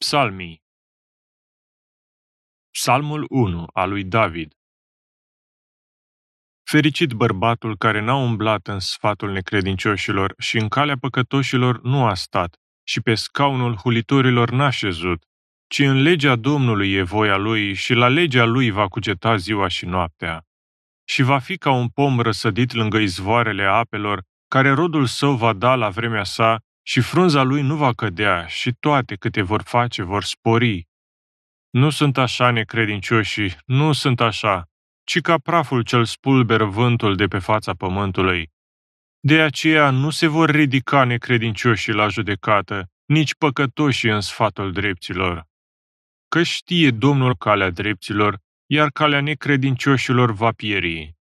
Psalmii. Psalmul 1 al lui David. Fericit bărbatul care n-a umblat în sfatul necredincioșilor și în calea păcătoșilor nu a stat și pe scaunul hulitorilor n-a șezut, ci în legea Domnului e voia lui și la legea lui va cugeta ziua și noaptea. Și va fi ca un pom răsădit lângă izvoarele apelor, care rodul său va da la vremea sa și frunza lui nu va cădea și toate câte vor face vor spori. Nu sunt așa necredincioșii, nu sunt așa, ci ca praful ce-l spulberă vântul de pe fața pământului. De aceea nu se vor ridica necredincioșii la judecată, nici păcătoșii în sfatul drepților. Că știe Domnul calea drepților, iar calea necredincioșilor va pieri.